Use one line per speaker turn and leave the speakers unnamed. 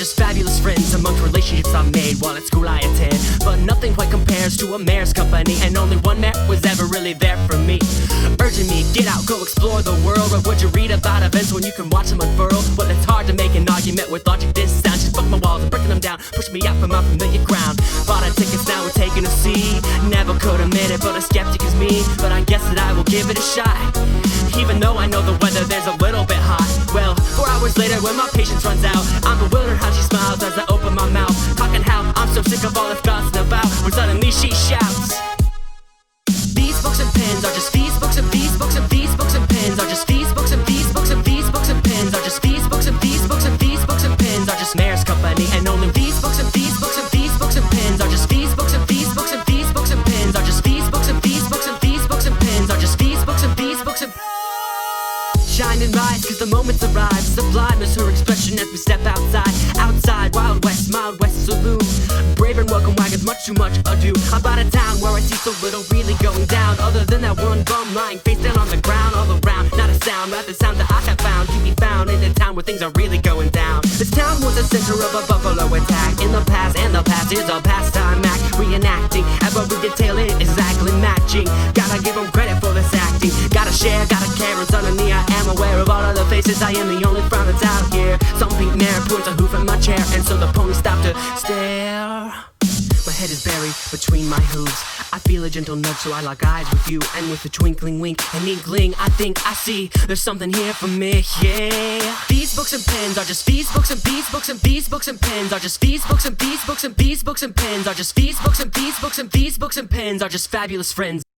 just fabulous friends amongst relationships I made while at school I attend. But nothing quite compares to a mayor's company, and only one mayor was ever really there for me, urging me, get out, go explore the world. Or would you read about events when you can watch them unfurl? Well, it's hard to make an argument with logic this sound. Just fuck my walls and breaking them down, push me out from my familiar ground. Bought our tickets, now we're taking a seat. Never could admit it, but a skeptic is me. But I guess that I will give it a shot, even though I know the weather there's a little bit hot. Well, 4 hours later when my patience runs out, I'm bewildered how she smiles as I open my mouth, talking how I'm so sick of all this gossip about, when suddenly she shouts, these books and pens are just these books and these books and these books and pens are just these books and these books and these books and pens are just these books and these books and these books and pens are just mayor's company, and only these books and these books and these books and pens are just these books and these books and these books and pens are just these books and these books and these books and pens are just these books and these books and shine and rise, cause the moment's arrived. Sublime is her expression as we step outside. Outside, Wild West saloon. Brave and welcome wagons, much too much ado. About a town where I see so little really going down, other than that one bum lying face down on the ground. All around, not a sound, rather sound that I have found to be found in a town where things are really going down. This town was the center of a buffalo attack. In the past, and the past is a pastime act, reenacting every detail it exactly matching. Gotta give them credit for this acting. Gotta share, gotta care, and suddenly I am aware of all of the faces. I am the only frown that's out here. Some pink mare points a hoof at my chair, and so the pony stopped to stare. My head is buried between my hooves. I feel a gentle nudge, so I lock eyes with you, and with a twinkling wink and inkling, I think I see there's something here for me, yeah. These books and pens are just these books and these books and these books and pens are just these books and these books and these books and pens are just these books and these books and these books and pens are just fabulous friends.